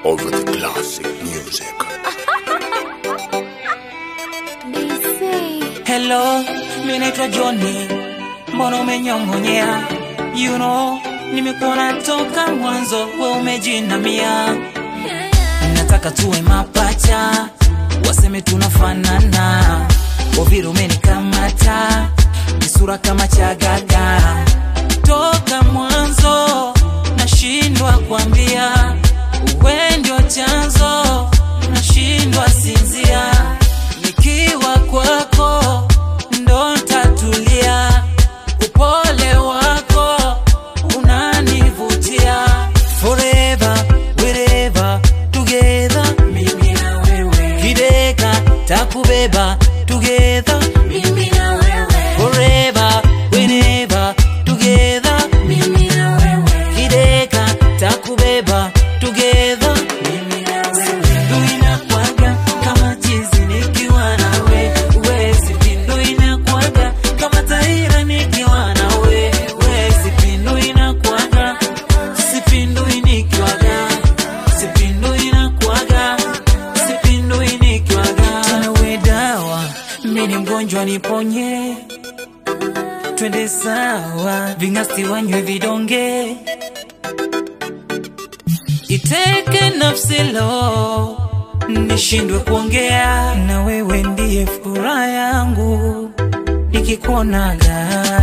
over the classic music. Hello, mimi naitwa Johnny. Mbona umenyongonyea? You know, nimekuona toka mwanzo, wewe umejinamia. Nataka tuwe mapacha, waseme tunafanana. Oviro umenikamata, sura kama chagaga. Toka mwanzo, nashindwa kuambia. Wewe ndio chanzo, nashindwa sinzia. Nikiwa kwako, ndo tatulia. Upole wako, unanivutia. Forever, wherever, together. Mimi na wewe. Kideka, takubeba, together. Mimi na wewe. Forever, whenever, together. Mimi na wewe. Kideka, takubeba, together. Mimi na wewe. Duinakuaga kama jinsi nikiwa nawe. Uwezi pindu inakuaga kama taira nikiwa nawe. Uwezi pindu inakuaga. Sipindu inikiwaga. Sipindu inakuaga. Sipindu inikiwaga. Tena we dawa, mimi mgonjwa niponye. Twende sawa, vingasti wanywe vidonge. Iteke nafsi lo, nishindwe kuongea. Na wewe ndiye furaha yangu, nikikuonaga.